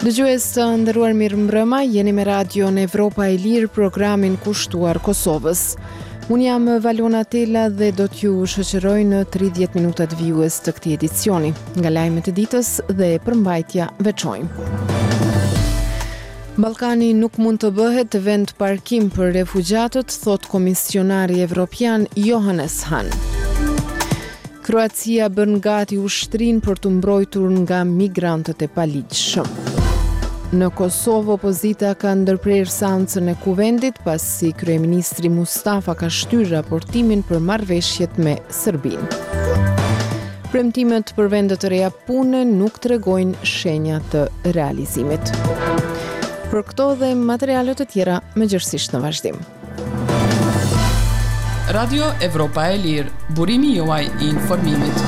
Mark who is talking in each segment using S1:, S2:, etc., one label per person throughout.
S1: Dëgjues të nderuar, mirëmbrëma, jeni me radion Evropa e Lirë, programin kushtuar Kosovës. Unë jam Valona Tela dhe do t'ju shoqëroj në 30 minutat vijues të këtij edicioni, nga lajmet e ditës dhe përmbajtja veçojmë. Ballkani nuk mund të bëhet vend parkim për refugjatët, thot komisionari evropian Johannes Hahn. Kroacia bën gati ushtrin për të mbrojtur nga migrantët e paligjshëm. Në Kosovë, opozita ka ndërprer seancën e kuvendit pasi kryeministri Mustafa ka shtyrë raportimin për marrëveshjet me Serbinë. Premtimet për vende të reja pune nuk tregojnë shenja të realizimit. Për këto dhe materialet të tjera, mëngjesisht në vazhdim.
S2: Radio Evropa e Lirë, burimi juaj I informimit.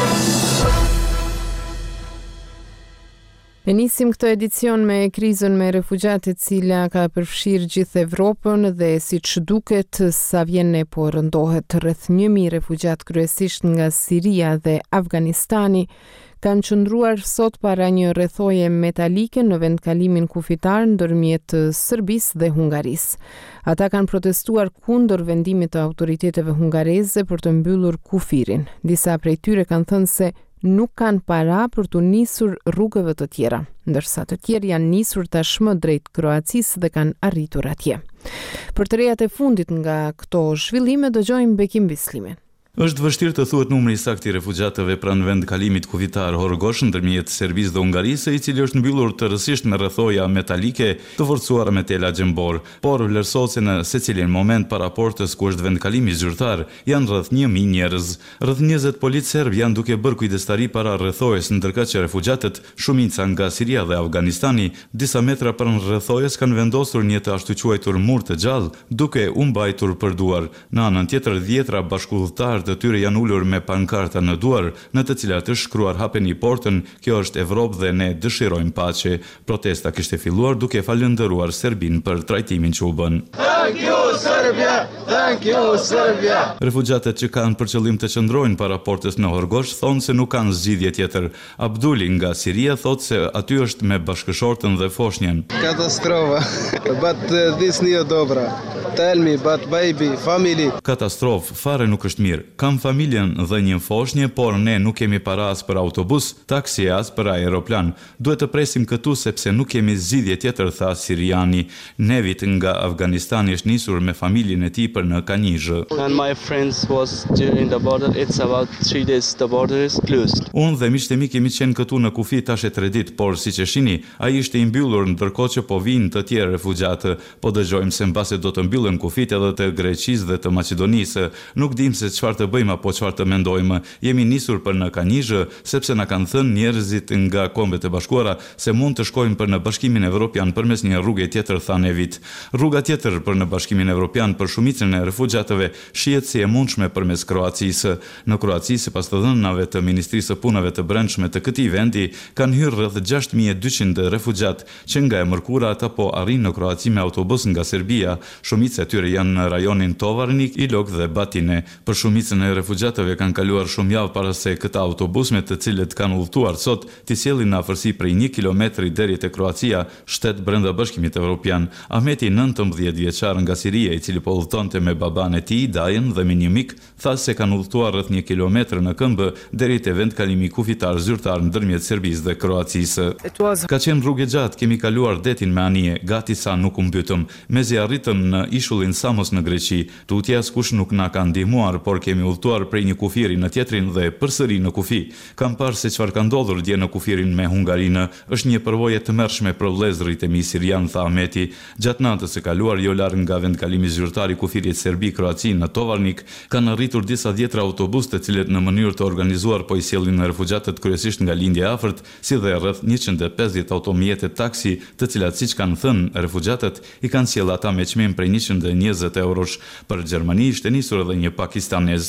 S1: E nisim këtë edicion me krizën me refugjat e cila ka përfshirë gjithë Evropën dhe siç duket sa vjen po rëndohet rreth 1000 refugjat kryesisht nga Siria dhe Afganistani kanë qëndruar sot para një rrethoje metalike në vendkalimin kufitar ndërmjet Serbisë dhe Hungarisë. Ata kanë protestuar kundër vendimit të autoriteteve hungareze për të mbyllur kufirin. Disa prej tyre kanë thënë se nuk kanë para për të nisur rrugëve të tjera, ndërsa të tjerë janë nisur tashmë drejt Kroacisë dhe kanë arritur atje. Për të rejat e fundit nga këto zhvillime dëgjojmë Bekim Bislimin.
S3: Është vështirë të thuhet numri I saktë I refugjatëve pranë vendkalimit kufitar Horgosh ndërmjet Serbisë dhe Hungarisë, I cili është mbyllur tërësisht me rrethoja metalike të forcuara me tela gjembor, por vlerësohet se në secilin moment para portës ku është vendkalimi zyrtar janë rreth 1000 njerëz. Rreth 20 policë serb janë duke bërë kujdestari para rrethojes, ndërkëtë që refugjatët, shumica nga Siria dhe Afganistani, disa metra pranë rrethojes kanë vendosur një të ashtu quajtur mur të gjallë, duke u mbajtur për duar. Në anën tjetër, 10 bashkëudhëtar të tyre janë ulur me pankarta në duar, në të cilat është shkruar hapeni portën, kjo është Evropë dhe ne dëshirojmë paqe. Protesta kishte filluar duke falëndëruar Serbinë për trajtimin që u bën.
S4: Thank you Serbia! Thank you Serbia!
S3: Refugjatët që kanë për qëllim të qëndrojnë para portës në Horgosh thonë se nuk kanë zgjidhje tjetër. Abduli nga Siria thotë se aty është me bashkëshortën dhe foshnjën.
S4: Katastrofa. But this nije dobra. Tell me, but baby, family.
S3: Katastrofë, fare nuk është mirë. Kam familjen dhe një foshnje, por ne nuk kemi para as për autobus, taksi as për aeroplan. Duhet të presim këtu sepse nuk kemi zgjidhje tjetër, tha siriani. Nevit nga Afganistani është nisur me familjen e tij për në Kanizhë.
S5: And my friends was during the border. It's about 3 days the border is closed.
S3: Unë dhe miqtë e mi kemi qenë këtu në kufi tash e 3 ditë, por siç e shihni, ai ishte I mbyllur ndërkohë që po vinë të tjerë refugjatë. Po dëgjojmë se mbase do të mbyllen kufit edhe të Greqisë dhe të Maqedonisë. Nuk dim se çfarë të bëjmë apo çfarë të mendojmë. Jemi nisur për në Kanizhë sepse na kanë thënë njerëzit nga Kombet e Bashkuara se mund të shkojmë për në Bashkimin Evropian përmes një rruge tjetër, tha Nevit. Rruga tjetër për në Bashkimin Evropian për shumicën e refugjatëve shihet si e mundshme përmes Kroacisë. Në Kroaci, sipas të dhënave të Ministrisë së Punëve të Brendshme të këtij vendi, kanë hyrë rreth 6200 refugjat që nga e mërkura ata po arrin në Kroaci me autobus nga Serbia. Shumica e tyre janë në rajonin Tovarnik, Ilok dhe Batine. Për shumicën e refugjatëve kanë kaluar shumë javë para se këta autobusme të cilët kanë udhëtuar sot t'i sjellin në afërsi prej 1 kilometri deri te Kroacia, shtet brenda Bashkimit Evropian. Ahmeti, 19 vjeçar nga Siria, I cili po udhëtonte me baban e tij, Dajen dhe me një mik, tha se kanë udhëtuar rreth 1 kilometër në këmbë deri te vendkalimi kufitar zyrtar ndërmjet Serbisë dhe Kroacisë. Ka qenë rrugë gjatë, kemi kaluar detin me anije, gati sa nuk u mbytëm, mezi arritëm në ishullin Samos në Greqi. Tutje askush nuk na ka ndihmuar, por kemi udhëtuar prej një kufiri në tjetrin dhe përsëri në kufi. Kam parë se çfarë ka ndodhur dje në kufirin me Hungarinë, është një përvojë të tmerrshme për vëllezërit e mi sirian, tha Ahmeti. Gjatë natës së kaluar jo larg nga vendkalimi zyrtar I kufirit Serbi-Kroaci në Tovarnik, kanë arritur disa dhjetra autobus të cilët në mënyrë të organizuar po I sjellin refugjatët kryesisht nga lindje afërt, si dhe rreth 150 automjete taksi, të cilat siç kanë thënë refugjatët I kanë sjellë ata me çmim prej 120 eurosh. Për Gjermani ishte nisur edhe një pakistanez.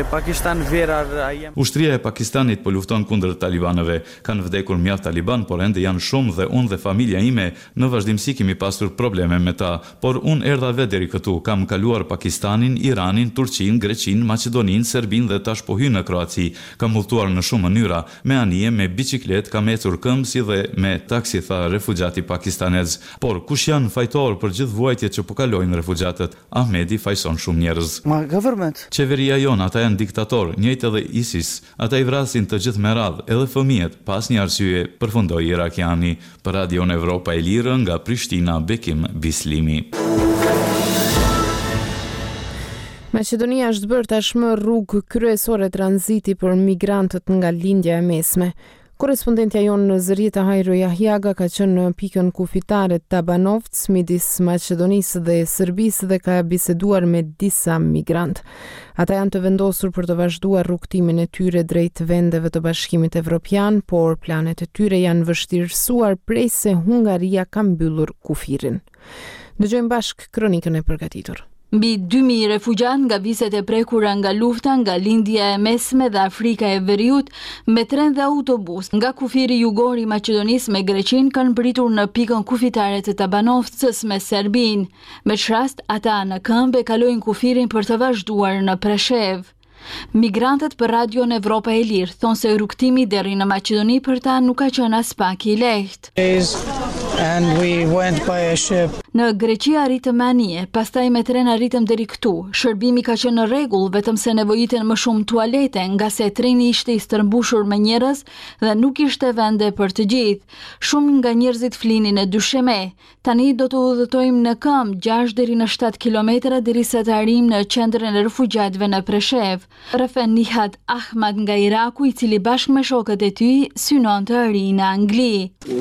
S3: Ushtria e Pakistanit po lufton kundër talibanëve. Kanë vdekur mjaft taliban, por ende janë shumë dhe unë dhe familja ime në vazhdimsi kemi pasur probleme me ta, por unë erdha vetë deri këtu, kam kaluar Pakistanin, Iranin, Turqin, Greqin, Maqedonin, Serbin dhe tash po hy në Kroaci. Kam udhëtuar në shumë mënyra, me anije, me biçiklet, kam ecur këmbë si dhe me taksi, tha refugjati pakistanez. Por kush janë fajtor për gjithë vuajtjet që po kalojnë refugjatët? Ahmedi fajson shumë njerëz. Qeveria jon, ata janë diktator, njëjtë edhe ISIS. Ata i vrasin të gjithë me radhë, edhe fëmijët, pas një arsye, përfundoi irakiani. Për Radion Evropa e Lirë nga Prishtina, Bekim Bislimi.
S1: Maqedonia është bërë tashmë rrugë kryesore tranziti për migrantët nga lindja e mesme. Korespondentja jonë në Zërjeta Hajro Jahjaga ka qenë në pikën kufitare Tabanovc midis Maqedonisë dhe Serbisë dhe ka biseduar me disa migrant. Ata janë të vendosur për të vazhduar rrugtimin e tyre drejt vendeve të Bashkimit Evropian, por planet e tyre janë vështirësuar prej se Hungaria ka mbyllur kufirin. Dëgjojmë bashk kronikën e përgatitur.
S6: Mbi 2000 refugjat nga viset e prekura nga lufta, nga lindja e mesme dhe Afrika e Veriut, me tren dhe autobus nga kufiri jugor i Maqedonisë me Greqinë kanë pritur në pikën kufitare të Tabanovcës me Serbinë. Me çrast, ata në këmbë kalojnë kufirin për të vazhduar në Preshev. Migrantët për Radion Evropa e Lirë thonë se rrugtimi deri në Maqedoni për ta nuk ka qenë as pak i lehtë. Në Greqi arritëm me anije, pastaj me tren arritëm deri këtu. Shërbimi ka qenë në rregull, vetëm se nevojiten më shumë tualete, nga se treni ishte i stërmbushur me njerëz dhe nuk ishte vende për të gjithë. Shumë nga njerëzit flinin e dysheme. Tani do të udhëtojmë në këmbë 6 deri në 7 kilometra derisa të arrijmë në qendrën e refugjatëve në Preshev. Refen Nihat Ahmad nga Iraku, i cili bashkë me shokët e tij synon të arrijë në Angli.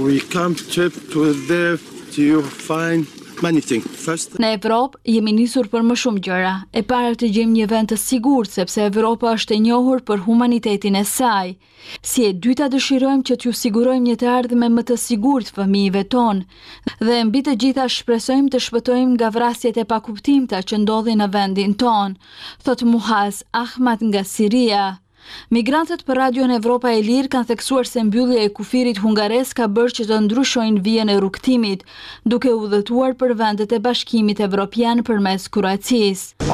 S6: Në Evropë jemi nisur për më shumë gjëra. E para të gjejmë një vend të sigurt, sepse Evropa është e njohur për humanitetin e saj. Si e dyta dëshirojmë që t'ju sigurojmë një të ardhme më të sigurt fëmijëve tonë. Dhe mbi të gjitha shpresojmë të shpëtojmë nga vrasjet e pakuptimta që ndodhin në vendin tonë, thot Muhaz Ahmad nga Siria. Migrantët për Radion Evropa e Lirë kanë theksuar se mbyllja e kufirit hungares ka bërë që të ndryshojnë vijën e rrugtimit, duke udhëtuar për vendet e Bashkimit Evropian përmes Kroacisë.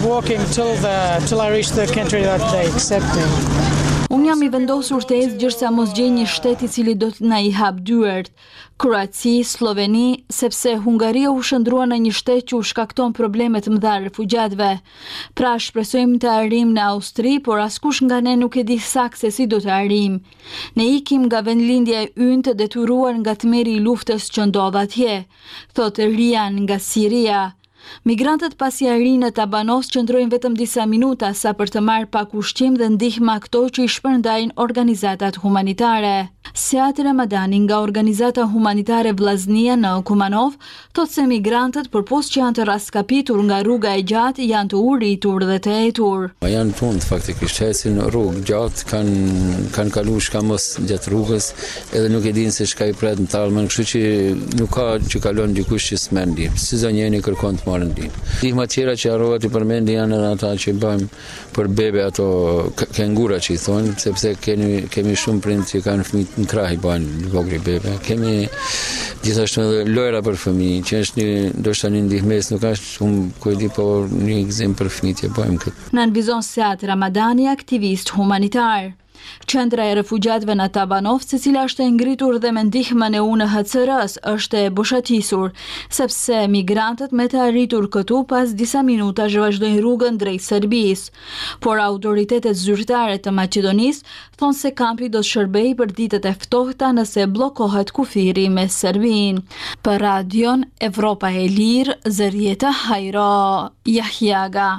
S6: Unë jam i vendosur të ecë gjërsa mos gjej një shtet i cili do të na i hap dyert. Kroaci, Sloveni, sepse Hungaria u shndrua në një shtet që u shkakton probleme të mëdha refugjatëve. Pra shpresojmë të arrijmë në Austri, por askush nga ne nuk e di saktë se si do të arrijmë. Ne ikim nga vendlindja e ynë të detyruar nga tmerri i luftës që ndodh atje, thotë Rian nga Siria. Migrantët pasi arrijnë në Tabanovc qëndrojnë vetëm disa minuta sa për të marrë pak ushqim dhe ndihmë ato që i shpërndajnë organizatat humanitare. Seat Ramadani nga organizata humanitare Vllaznia në Kumanov thotë se migrantët përpos që janë të raskapitur nga rruga e gjatë janë të uritur dhe të etur.
S7: Janë punë faktikisht, ecin rrugë gjatë, kanë kaluar shkamos gjatë rrugës, edhe nuk e dinë se çka i pret në tallmën, kështu që nuk ka që kalon dikush që s'merr ndihmë. Si zonjeni kërkon të marrë ndihmë. Ndihma tjera që harrohet i përmendi janë edhe ata që bëjmë për bebe, ato kengura që i thonë, sepse kemi shumë prindë që kanë fëmijë në krah i bajnë vogël bebe. Kemi gjithashtu edhe lojra për fëmijë, që është ndoshta një ndihmës, nuk është shumë kujdi, por një gëzim për fëmijët që bëjmë këtë.
S6: Në nënvizon Seat Ramadani, aktivist humanitar. Qendra e refugjatëve në Tabanovc, e cila është e ngritur dhe me ndihmën e UNHCR-s, është e boshatisur, sepse migrantët me të arritur këtu pas disa minutash vazhdojnë rrugën drejt Serbisë. Por autoritetet zyrtare të Maqedonisë thonë se kampi do të shërbejë për ditët e ftohta nëse bllokohet kufiri me Serbinë. Për Radion Evropa e Lirë, Zërjeta Hajro Jahjaga.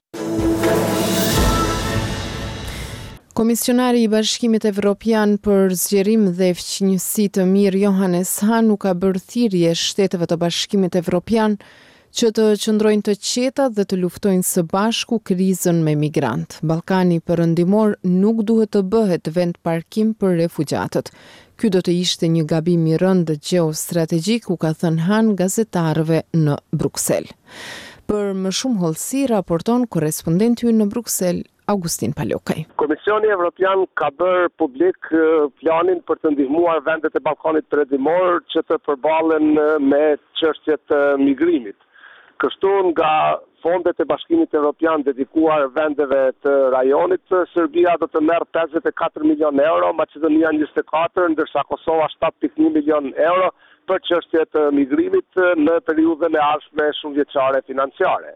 S1: Komisionari i Bashkimit Evropian për zgjerim dhe fqinjësi të mirë Johannes Hahn nuk ka bërë thirrje shteteve të Bashkimit Evropian që të qëndrojnë të qeta dhe të luftojnë së bashku krizën me migrant. Ballkani Perëndimor nuk duhet të bëhet vend parkim për refugjatët. Ky do të ishte një gabim i rëndë gjeostrategjik, u ka thënë Hahn gazetarëve në Bruksel. Për më shumë hollësi raporton korrespondenti ynë në Bruksel, Augustin Palokaj.
S8: Komisioni Evropian ka bërë publik planin për të ndihmuar vendet e Ballkanit Perëndimor që të përballen me çështjet e migrimit. Kështu nga fondet e Bashkimit Evropian dedikuar vendeve të rajonit, Serbia do të merr 54 milion euro, Maqedonia 24, ndërsa Kosova 7.1 milion euro për çështje të migrimit në periudhën e ardhshme shumëvjeçare financiare.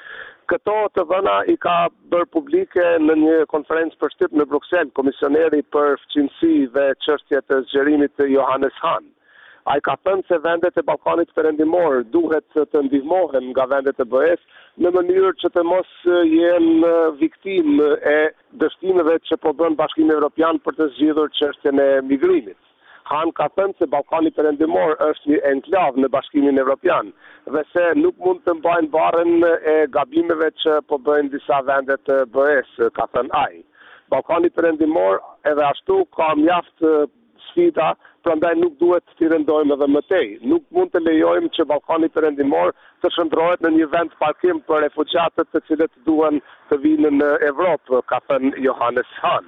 S8: Këto të dhëna i ka bërë publike në një konferencë për shtyp në Bruksel, komisioneri për fqinësi dhe çështje të zgjerimit Johannes Hahn. Ai ka thënë se vendet e Ballkanit Perëndimor duhet të ndihmohen nga vendet e BE-s në mënyrë që të mos jenë viktimë e dështimeve që po bën Bashkimi Evropian për të zgjidhur çështjen e migrimit. Han ka thënë se Ballkani Perëndimor është një enklav në Bashkimin Evropian dhe se nuk mund të mbajnë barrën e gabimeve që po bëjnë disa vende të BE-s, ka thënë ai. Ballkani Perëndimor edhe ashtu ka mjaft sfida, prandaj nuk duhet t'i rëndojmë edhe më tej. Nuk mund të lejojmë që Ballkani Perëndimor të shndrohet në një vend parkim për refugjatët të cilët duan të vinë në Evropë, ka thënë Johannes Hahn.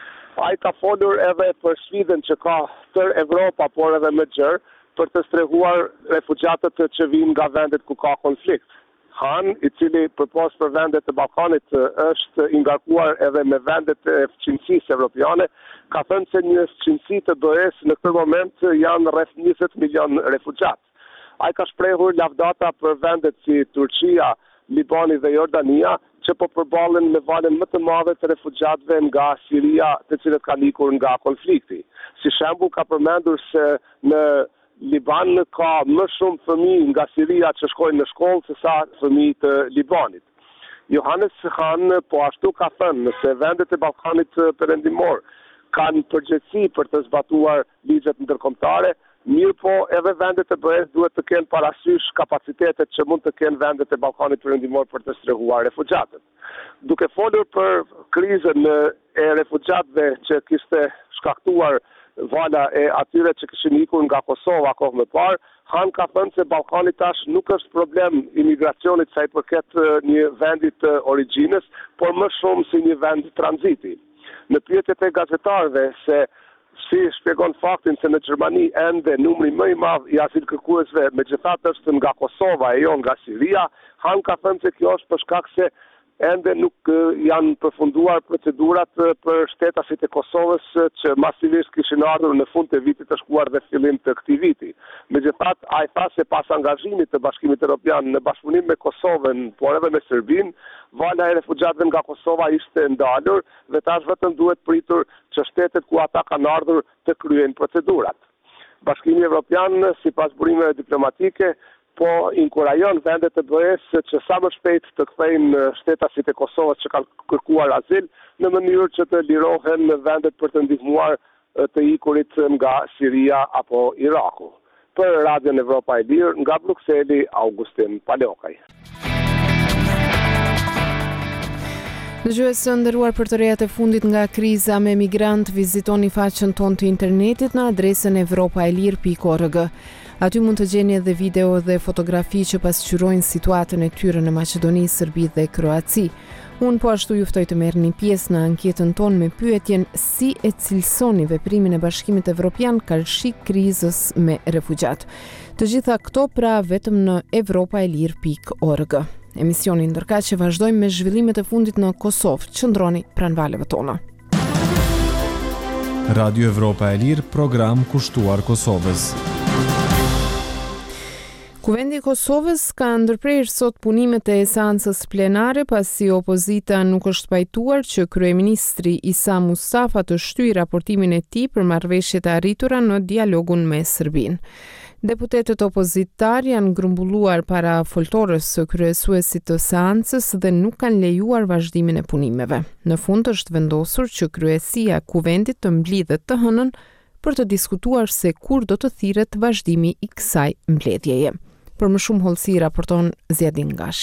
S8: Ai ka folur edhe për sfidën që ka tër Evropa, por edhe më gjerë, për të strehuar refugjatët që vinë nga vendet ku ka konflikt. Hahn, i cili përpos për vendet e Ballkanit është i ngarkuar edhe me vendet e fqinësisë evropiane, ka thënë se një fqinësi të BE-s në këtë moment janë rreth 20 milion refugjat. Ai ka shprehur lavdata për vendet si Turqia, Libani dhe Jordania, që po përballen me valën më të madhe të refugjatëve nga Siria, të cilët kanë ikur nga konflikti. Si shembull ka përmendur se në Liban ka më shumë fëmijë nga Siria që shkojnë në shkollë se sa fëmijë të Libanit. Johannes Hahn po ashtu ka thënë se vendet e Ballkanit Perëndimor kanë përgjegjësi për të zbatuar ligjet ndërkombëtare, mirë po edhe vendet e BE-s duhet të kenë parasysh kapacitetet që mund të kenë vendet e Ballkanit Perëndimor për të strehuar refugjatët. Duke folur për krizën e refugjatëve që kishte shkaktuar vala e atyre që kishin ikur nga Kosova kohë më parë, Han ka thënë se Ballkani tash nuk është problem imigracionit sa i përket një vendit të origjinës, por më shumë si një vend tranziti. Në pyetjet e gazetarëve se si shpjegon faktin se në Gjermani ende numri më i madh i azilkërkuesve megjithatë është nga Kosova e jo nga Siria, Han ka thënë se kjo është për shkak se ende nuk janë përfunduar procedurat për shtetasit e Kosovës që masivisht kishin ardhur në fund të vitit të shkuar dhe fillim të këtij viti. Megjithatë, ai tha se pas angazhimit të Bashkimit Evropian në bashkëpunim me Kosovën, por edhe me Serbinë, vala e refugjatëve nga Kosova ishte ndalur dhe tash vetëm duhet pritur që shtetet ku ata kanë ardhur të kryejnë procedurat. Bashkimi Evropian, sipas burimeve diplomatike, po inkurajon vendet e BE-s që sa më shpejt të kthejnë shtetasit e Kosovës që kanë kërkuar azil në mënyrë që të lirohen vendet për të ndihmuar të ikurit nga Siria apo Iraku. Për Radion Evropa e Lirë, nga Brukseli, Augustin Palokaj.
S1: Dëgjues të nderuar, për të rejat e fundit nga kriza me migrant, vizitoni faqen tonë të internetit në adresën evropaelir.org. Aty mund të gjeni edhe video dhe fotografi që pasqyrojnë situatën e tyre në Maqedoni, Serbi dhe Kroaci. Unë po ashtu juftoj të merrni pjesë në anketën tonë me pyetjen si e cilësoni veprimin e Bashkimit Evropian karshi krizës me refugjat. Të gjitha këto pra vetëm në evropaelir.org. Emisionin ndërkaq që vazhdojmë me zhvillimet e fundit në Kosovë. Qëndroni pranë valeve tona.
S9: Radio Evropa e Lirë, program kushtuar Kosovës.
S1: Kuvendi i Kosovës ka ndërprerë sot punimet e seancës plenare pasi opozita nuk është pajtuar që kryeministri Isa Mustafa të shtyjë raportimin e tij për marrëveshjet e arritura në dialogun me Serbinë. Deputetët opozitar janë grumbulluar para foltorës së kryesuesit të seancës dhe nuk kanë lejuar vazhdimin e punimeve. Në fund është vendosur që kryesia e kuvendit të mblidhet të hënën për të diskutuar se kur do të thirret vazhdimi i kësaj mbledhjeje. Për më shumë hollësi raporton Zjedin Gashi.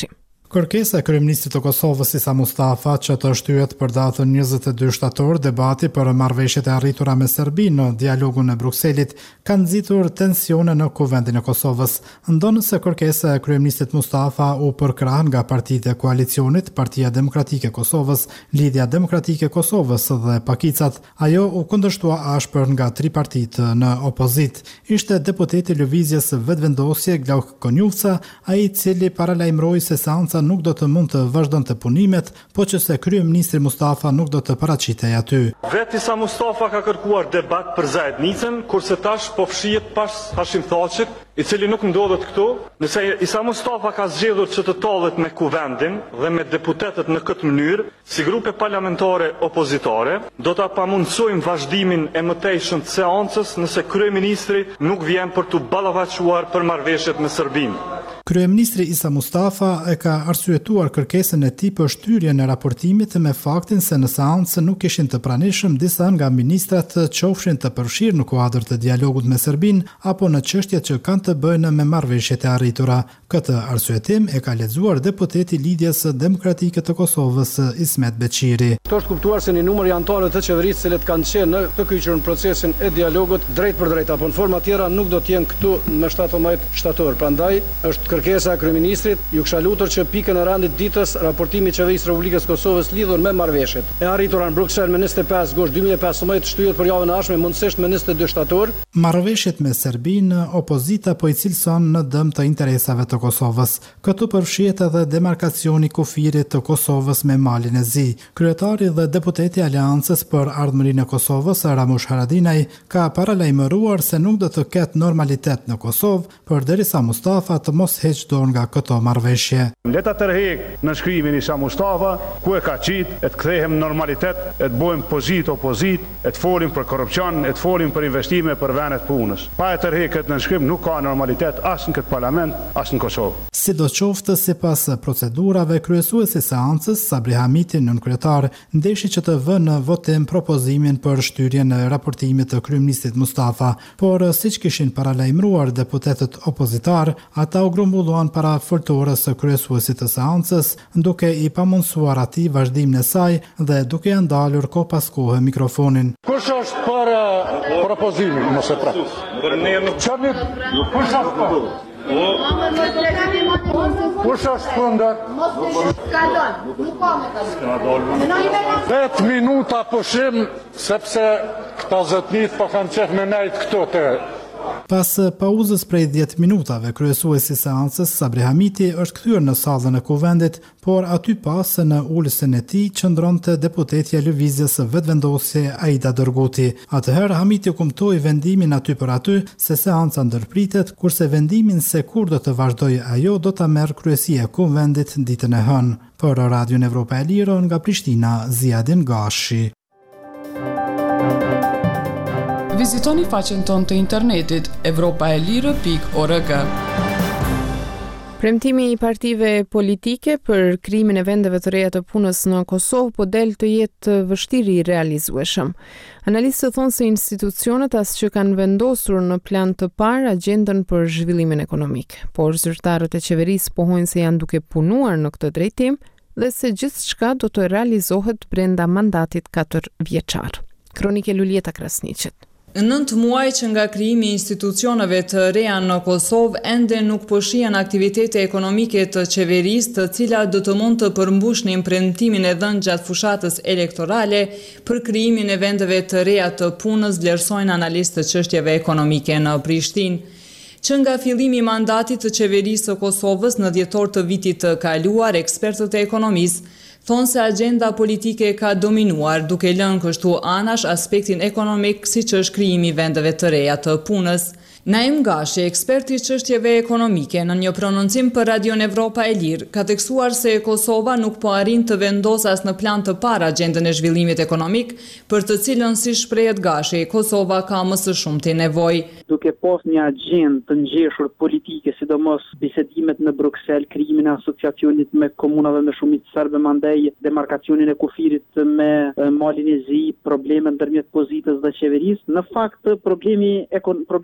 S10: Kërkesa e kryeministrit të Kosovës Isa Mustafa që të shtyhet për datën 22 shtator debati për marrëveshjet e arritura me Serbinë në dialogun e Brukselit ka nxitur tensione në Kuvendin e Kosovës. Ndonë se kërkesa e kryeministrit Mustafa u përkrah nga partitë e koalicionit, Partia Demokratike e Kosovës, Lidhja Demokratike e Kosovës dhe Pakicat, ajo u kundërshtua ashpër nga tri partitë në opozit. Ishte deputeti Lëvizjes Vetëvendosje Glauk Konjufca, ai i cili paralajmëroi se seanca nuk do të mund të vazhdonte punimet, po që se kryeministri Mustafa nuk do të paraqitej aty.
S11: Vetë Isa Mustafa ka kërkuar debat për Zajednicën, kurse tash po fshihet pas Hashim Thaçit, i cili nuk ndodhet këtu. Nëse Isa Mustafa ka zgjedhur që të tollet me Kuvendin dhe me deputetët në këtë mënyrë, si grupe parlamentare opozitare, do ta pamundsojmë vazhdimin e mëtejshëm të seancës nëse kryeministri nuk vjen për të ballavaçuar për marrëveshjet me Serbinë.
S10: Kryeministri Isa Mustafa e ka arsyetuar kërkesën e tij për shtyrjen e raportimit me faktin se në seancë nuk ishin të pranishëm disa nga ministrat qofshin të përfshirë në kuadër të dialogut me Serbinë apo në çështjet që kanë të bëjnë me marrëveshjet e arritura. Këtë arsyetim e ka lexuar deputeti Lidhjes Demokratike të Kosovës Ismet Beqiri.
S12: Kto është kuptuar se një numër i anëtarëve të qeverisë që kanë qenë në të kyçur në procesin e dialogut drejt për drejt apo në forma tjera nuk do të jenë këtu në 17 shtator. Prandaj është kërkesa e kryeministrit, ju kisha lutur që pikën e randit ditës raportimi i Qeverisë së Republikës Kosovës lidhur me marrëveshjet e arritura në Bruksel me 25 gusht 2015 shtyhet për javën e ardhshme mundësisht me 22 shtator.
S10: Marrëveshjet me Serbinë, opozita po i cilëson në dëm të interesave të Kosovës. Këtu përfshihet edhe demarkacioni i kufirit të Kosovës me Malin e Zi. Kryetari dhe deputeti i Aleancës për Ardhmërinë e Kosovës, Ramush Haradinaj, ka paralajmëruar se nuk do të ketë normalitet në Kosovë përderisa Mustafa të mos heq dorë nga këto marrëveshje.
S11: Le ta tërheq në shkrimin Isa Mustafa ku e ka qit, e të kthehem në normalitet, e të bëjmë opozit, e të folim për korrupsion, e të folim për investime për vendet punës. Pa e tërheqet në shkrim nuk ka normalitet as në këtë parlament, as në Kosovë.
S10: Sidoqoftë, sipas procedurave, kryesuesi i seancës, Sabri Hamiti, nënkryetar, ndeshi që të vënë në votim propozimin për shtyrjen e raportimit të kryeministrit Mustafa, por siç kishin paralajmëruar deputetët opozitar, ata u grumbulluan para foltorës së kryesuesit të seancës, duke i pamundsuar atij vazhdimin e saj dhe duke ia ndalur kohë pas kohe mikrofonin.
S11: Kush është për propozimin? Mos e prat. Për ne nuk çani. Kush është për? Kush është kundër? Nuk ka me 10 minuta pushim sepse këta zotnit po kanë qef me nejt këto të.
S10: Pas pauzës prej 10 minutave, kryesuesi i seancës Sabri Hamiti është kthyer në sallën e Kuvendit, por aty pas në ulësin e tij qëndronte deputetja e Lëvizjes Vetëvendosje Aida Dërguti. Atëherë Hamiti kumtoi vendimin aty për aty se seanca ndërpritet, kurse vendimin se kur do të vazhdojë ajo do ta merr kryesia e Kuvendit ditën e hënë. Për Radion Evropa e Lirë nga Prishtina, Ziadin Gashi.
S2: Vizitoni faqen tonë të internetit evropaelire.org.
S1: Premtimi i partive politike për krimin e vendeve të reja të punës në Kosovë po del të jetë vështirë i realizueshëm. Analistët thonë se institucionet as që kanë vendosur në plan të parë agjendën për zhvillimin ekonomik, por zyrtarët e qeverisë pohojnë se janë duke punuar në këtë drejtim dhe se gjithçka do të realizohet brenda mandatit 4 vjeçar. Kronike Lulieta Krasniqet.
S13: Në 9 muaj që nga krijimi i institucioneve të reja në Kosovë, ende nuk po shihen aktivitete ekonomike të qeverisë, të cilat do të mund të përmbushnin premtimin e dhënë gjatë fushatës elektorale për krijimin e vendeve të reja të punës, vlerësojnë analistë të çështjeve ekonomike në Prishtinë. Që nga fillimi i mandatit të qeverisë së Kosovës në dhjetor të vitit të kaluar, ekspertët e ekonomisë thonë se agenda politike ka dominuar, duke lënë kështu anash aspektin ekonomik siç është krijimi i vendeve të reja të punës. Naim Gashi, eksperti i çështjeve ekonomike, në një prononcim për Radion Evropa e Lirë, ka theksuar se Kosova nuk po arrin të vendosë as në plan të parë agjendën e zhvillimit ekonomik, për të cilën, si shprehet Gashi, Kosova ka më së shumti nevojë.
S14: Duke pas një agjendë të ngjeshur politike, sidomos bisedimet në Bruksel, krijimin e asociacionit me komunave me shumicë serbe, mandej demarkacionin e kufirit me Malin e Zi, probleme ndërmjet pozitës dhe qeverisë, në fakt problemet ekonomike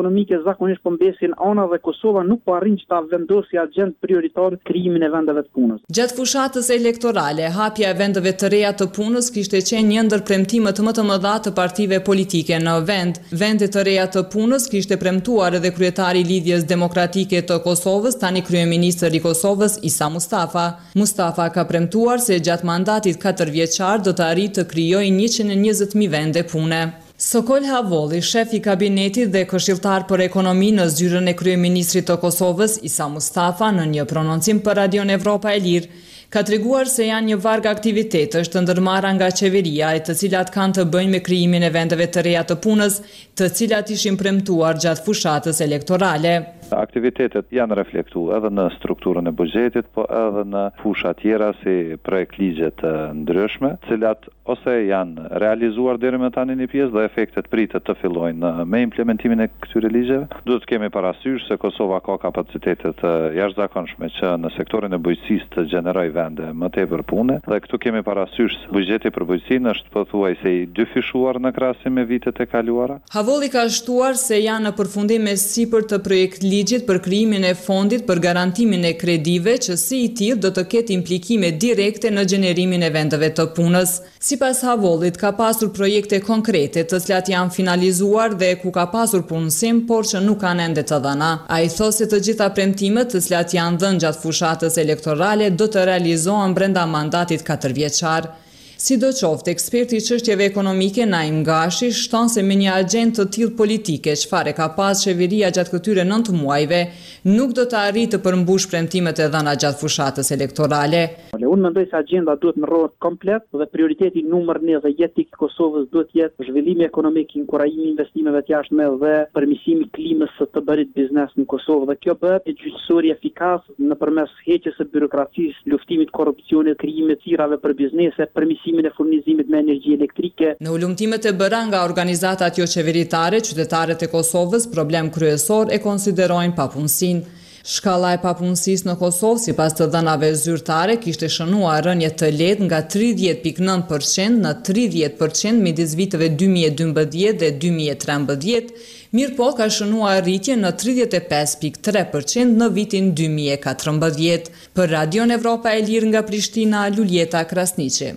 S14: ekonomike zakonisht po mbesin ana dhe Kosova nuk po arrin që ta vendosë agjend prioritar krijimin e vendeve të punës.
S13: Gjatë fushatës elektorale, hapja e vendeve të reja të punës kishte qenë një ndër premtimet më të mëdha të partive politike në vend. Vendet të reja të punës kishte premtuar edhe kryetari i Lidhjes Demokratike të Kosovës, tani kryeministri i Kosovës Isa Mustafa. Mustafa ka premtuar se gjatë mandatit 4 vjeçar do të arrijë të krijojë 120.000 vende pune. Sokol Havolli, shef i kabinetit dhe këshilltar për ekonomi në zyrën e kryeministrit të Kosovës, Isa Mustafa, në një prononcim për Radion Evropa e Lirë, ka treguar se janë një varg aktivitetesh të ndërmarra nga qeveria e të cilat kanë të bëjnë me krijimin e vendeve të reja të punës, të cilat ishin premtuar gjatë fushatës elektorale.
S15: Aktivitetet janë reflektuar edhe në strukturën e buxhetit, po edhe në fusha tjera si projekt ligje të ndryshme, cilat ose janë realizuar deri më tani një pjesë dhe efektet pritet të fillojnë me implementimin e këtyre ligjeve. Duhet të kemi parasysh se Kosova ka kapacitete të jashtëzakonshme që në sektorin e bujqësisë të gjenerojë vende më tepër pune dhe këtu kemi parasysh se buxheti për bujqësinë është pothuajse i dyfishuar në krahasim me vitet e kaluara.
S13: Havolli ka shtuar se janë në përfundim me sipër të projekt ligjit për krijimin e fondit për garantimin e kredive që si i tillë do të ketë implikime direkte në gjenerimin e vendeve të punës. Sipas Havollit ka pasur projekte konkrete të cilat janë finalizuar dhe ku ka pasur punësim, por që nuk kanë ende të dhëna. Ai thosë se të gjitha premtimet të cilat janë dhënë gjatë fushatës elektorale do të realizohen brenda mandatit 4 vjeçar. Sidoqoftë, eksperti i çështjeve ekonomike Naim Gashi shton se me një agjendë të tillë politike, çfarë ka pas qeveria gjatë këtyre 9 muajve, nuk do të arrijë të përmbush premtimet e dhëna gjatë fushatës elektorale.
S14: Unë mendoj se agjenda duhet ndërrohet komplet dhe prioriteti numër 1 dhe jetik i Kosovës duhet jetë zhvillimi ekonomik, inkurajimi investimeve të jashtme dhe përmirësimi klimës së të bërit biznes në Kosovë. Dhe kjo bëhet e gjyqësori efikas nëpërmes heqjes së birokracisë, luftimit korrupsionit, krijimit të thirrave për biznese, e furnizimit me energji elektrike.
S13: Në ulëmtimet e bëra nga organizatat jo qeveritare, qytetarët e Kosovës, problem kryesor e konsiderojnë papunësinë. Shkalla e papunësisë në Kosovë, sipas të dhënave zyrtare, kishte shënuar rënje të lehtë nga 30.9% në 30% midis viteve 2012 dhe 2013, mirë po ka shënuar rritje në 35.3% në vitin 2014. Për Radion Evropa e Lirë nga Prishtina, Luljeta Krasniqi.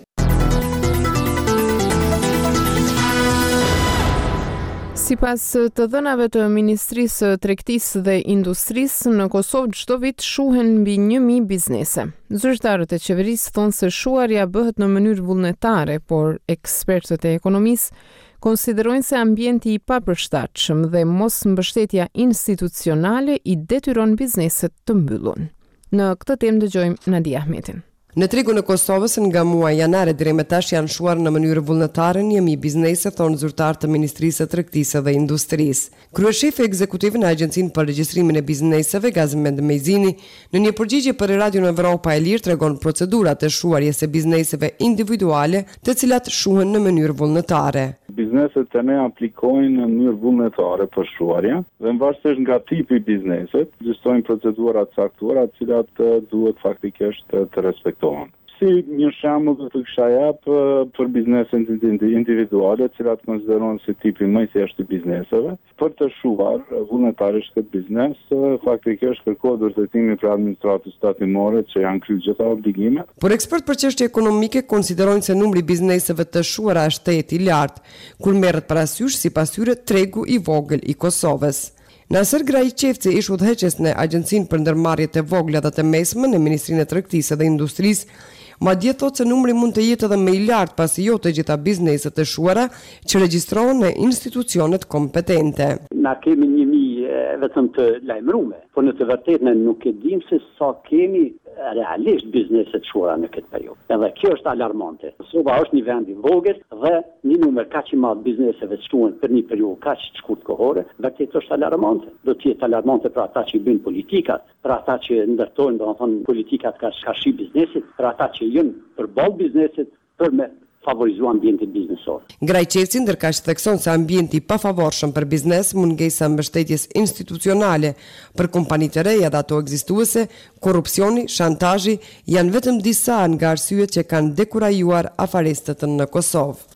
S1: Sipas të dhënave të Ministrisë Tregtisë dhe Industrisë, në Kosovë çdo vit shuhen mbi 1.000 biznese. Zyrtarët e qeverisë thonë se shuarja bëhet në mënyrë vullnetare, por ekspertët e ekonomisë konsiderojnë se ambienti i papërshtatshëm dhe mos mbështetja institucionale i detyron bizneset të mbyllun. Në këtë temë dëgjojmë Nadia Ahmetin.
S16: Në tregun e Kosovës nga muaji janar deri më tash janë shuar në mënyrë vullnetare 1.000 biznese, thonë zyrtar të Ministrisë së Tregtisë dhe Industrisë. Kryeshefi ekzekutiv në Agjencinë për Regjistrimin e Bizneseve, Gazmend Mejzini, në një përgjigje për Radion Evropa e Lirë tregon procedurat e shuarjes së bizneseve individuale, të cilat shuhen në mënyrë vullnetare.
S17: Bizneset e ne aplikojnë në mënyrë vullnetare për shuarja dhe varësisht nga tipi i biznesit, ekzistojnë procedura të caktuara të cilat duhet faktikisht të respektohen. Si një shembull do të kisha jap për bizneset individuale, të cilat konsiderohen si tipi më i thjeshtë i bizneseve, për të shuar vullnetarisht këtë biznes, faktikisht kërkohet vërtetimi për administratës tatimore që janë kryer gjitha obligimet.
S16: Por ekspert për çështje ekonomike konsiderojnë se numri i bizneseve të shuara është i lartë, kur merret parasysh sipas tyre tregu i vogël i Kosovës. Nasër Grajqevci, ish udhëheqës në Agjencinë për ndërmarrjet e vogla dhe të mesme në Ministrinë e Tregtisë dhe Industrisë, madje thotë se numri mund të jetë edhe më i lartë pasi jo të gjitha bizneset e shuara që regjistrohen në institucionet kompetente.
S18: Na kemi 1.000 vetëm të lajmërume, por në të vërtetën nuk e dim se sa kemi realisht bizneset shuara në këtë periudhë. Edhe kjo është alarmante. Kosova është një vend i vogël dhe një numër kaq i madh bizneseve shuhen për një periudhë kaq të shkurtë kohore, vërtet është alarmante. Do të jetë alarmante për ata që i bëjnë politikat, për ata që ndërtojnë, domethënë, politikat ka shi biznesit, për ata që janë përballë biznesit për me favorizu ambientin biznesor.
S16: Grajqevci ndërkaq thekson se ambienti i pafavorshëm për biznes, mungesa mbështetjes institucionale për kompanitë e reja dhe ato ekzistuese, korrupsioni, shantazhi janë vetëm disa nga arsyet që kanë dekurajuar afaristët në Kosovë.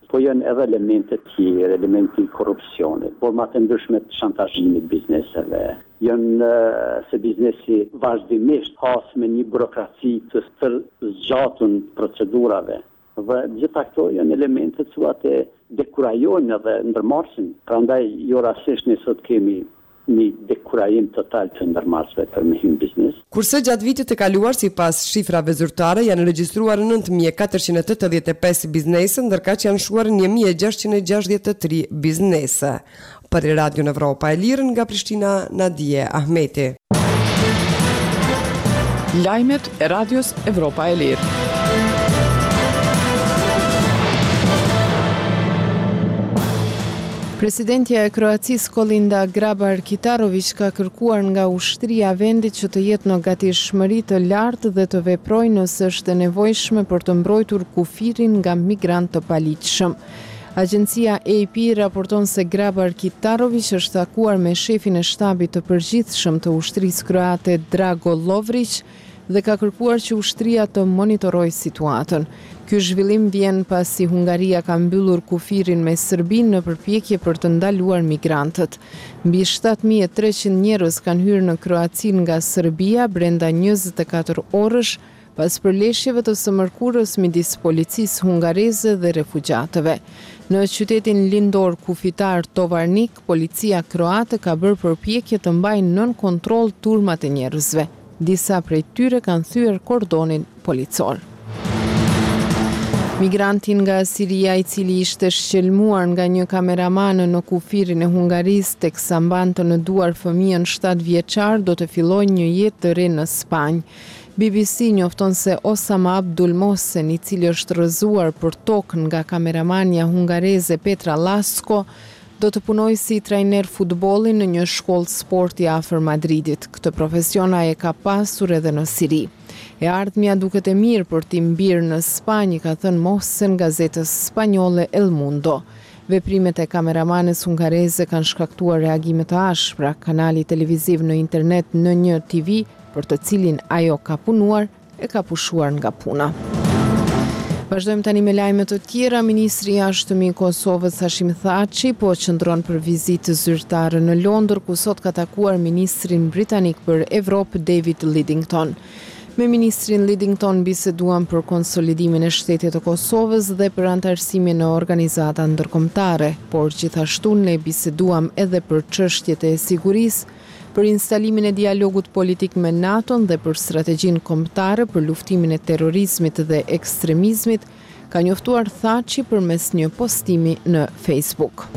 S18: po janë edhe elemente tjerë, elementi i korrupsionit, forma të ndryshme të shantazhimit bizneseve. Janë se biznesi vazhdimisht has me një burokraci të zgjatun procedurave. Dhe gjitha këto janë elemente të cilat e dekurajojnë edhe ndërmarrësin. Prandaj jo rastisht ne sot kemi një dekurajim total të ndërmarrësve për me hyrë biznes.
S16: Kurse gjatë vitit të kaluar, sipas shifrave zyrtare, janë regjistruar 9.485 biznese, ndërka që janë shuar 1.663 biznese. Për Radio Evropa e Lirë nga Prishtina, Nadije Ahmeti.
S2: Lajmet e Radios Evropa e Lirë.
S1: Presidentja e Kroacisë Kolinda Grabar-Kitarović ka kërkuar nga ushtria e vendit që të jetë në gatishmëri të lartë dhe të veprojë nëse është e nevojshme për të mbrojtur kufirin nga migrantë të paligjshëm. Agjencia AP raporton se Grabar-Kitarović është takuar me shefin e shtabit të përgjithshëm të ushtrisë kroate Drago Lovrić dhe ka kërkuar që ushtria të monitorojë situatën. Ky zhvillim vjen pasi Hungaria ka mbyllur kufirin me Serbinë në përpjekje për të ndaluar migrantët. Mbi 7.300 njerëz kanë hyrë në Kroaci nga Serbia brenda 24 orësh pas përleshjeve të së mërkurës midis policisë hungareze dhe refugjatëve. Në qytetin lindor kufitar Tovarnik, policia kroate ka bërë përpjekje të mbajë nën kontroll turmat e njerëzve. Disa prej tyre kanë thyer kordonin policor. Migrantin nga Siria i cili ishte shqelmuar nga një kameraman në kufirin e Hungarisë teksa mbante në duar fëmijën 7 vjeçar do të fillojë një jetë të re në Spanjë. BBC njofton se Osama Abdul Mohsen, i cili është rrëzuar për tokë nga kameramania hungareze Petra Lasko, do të punojë si trajner futbolli në një shkollë sporti afër Madridit. Këtë profesion ai e ka pasur edhe në Siri. E ardhmja duket e mirë për t'i mbirë në Spanjë, ka thënë Mohsen gazetës spanjolle El Mundo. Veprimet e kameramanes hungareze kanë shkaktuar reagime të ashpra. Kanali televiziv në internet N1 TV, për të cilin ajo ka punuar, e ka pushuar nga puna. Vazhdojmë tani me lajme të tjera. Ministri i jashtëm i Kosovës Hashim Thaçi po qëndron për vizitë zyrtare në Londër, ku sot ka takuar ministrin britanik për Evropë David Lidington. Me ministrin Lidington biseduan për konsolidimin e shtetit të Kosovës dhe për antarësimin në organizata ndërkombëtare, por gjithashtu ne biseduam edhe për çështjet e sigurisë, për instalimin e dialogut politik me NATO dhe për strategjinë kombëtare për luftimin e terrorizmit dhe ekstremizmit, ka njoftuar Thaçi përmes një postimi në Facebook.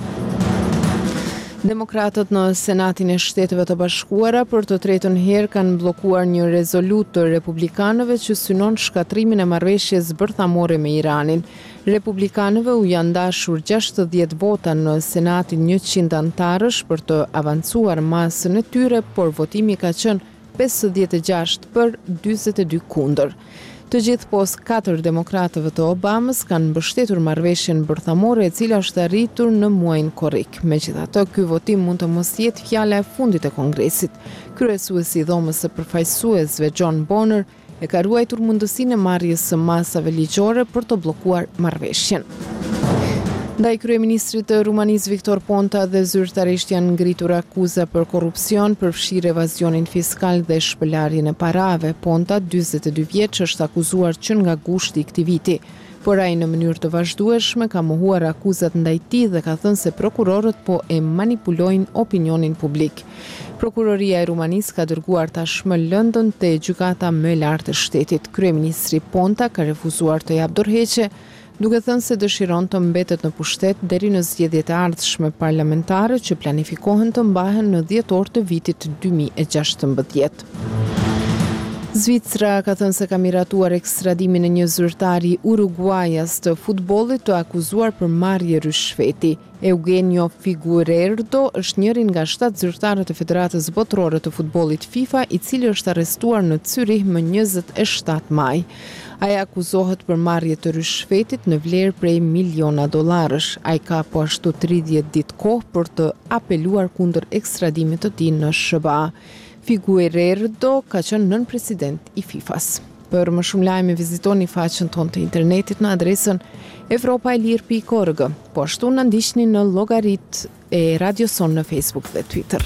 S1: Demokratët në Senatin e Shteteve të Bashkuara për të tretën herë kanë bllokuar një rezolutë të republikanëve që synon shkatrimin e marrëveshjes bërthamore me Iranin. Republikanëve u janë dashur 60 vota në Senatin 100 antarësh për të avancuar masën e tyre, por votimi ka qenë 56 për 42 kundër. Të gjithë pos 4 demokratëve të Obamës kanë mbështetur marrëveshjen bërthamore e cila është arritur në muajin korrik. Megjithatë, ky votim mund të mos jetë fjala e fundit e Kongresit. Kryesuesi i dhomës së përfaqësuesve John Boehner e ka ruajtur mundësinë e marrjes së masave ligjore për të bllokuar marrëveshjen. Ndaj kryeministrit të Rumanisë Viktor Ponta dhe zyrtarisht janë ngritur akuza për korrupsion, përfshirë evazionin fiskal dhe shpëlarjen e parave. Ponta, 42 vjeç, është akuzuar që nga gushti i këtij viti, por ai në mënyrë të vazhdueshme ka mohuar akuzat ndaj tij dhe ka thënë se prokurorët po e manipulojnë opinionin publik. Prokuroria e Rumanisë ka dërguar tashmë lëndën te gjykata më e lartë e shtetit. Kryeministri Ponta ka refuzuar të japë dorëheqje, duke thënë se dëshiron të mbetet në pushtet deri në zgjedhjet e ardhshme parlamentare që planifikohen të mbahen në dhjetor të vitit 2016. Zvicra ka thënë se ka miratuar ekstradimin e një zyrtari uruguajas të futbollit të akuzuar për marrje rishfeti. Eugenio Figueiredo është njëri nga 7 zyrtarët e Federatës Botërore të Futbollit FIFA, i cili është arrestuar në Zürich më 27 maj. Ai akuzohet për marrje të rishfetit në vlerë prej miliona dollarësh. Ai ka po ashtu 30 ditë kohë për të apeluar kundër ekstradimit të tij në SBA. Figueiredo ka qenë nën president i FIFA-s. Për më shumë lajme vizitoni faqen tonë të internetit në adresën evropaelir.org. Po ashtu na ndiqni në llogaritë e Radio Son në Facebook dhe Twitter.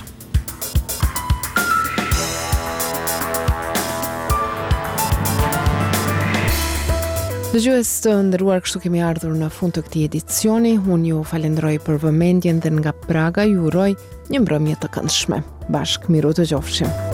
S1: Dëgjues të nderuar, kështu kemi ardhur në fund të këtij edicioni. Unë ju falenderoj për vëmendjen dhe nga Praga ju uroj një mbrëmje të këndshme. Bashkë miru të qofshim.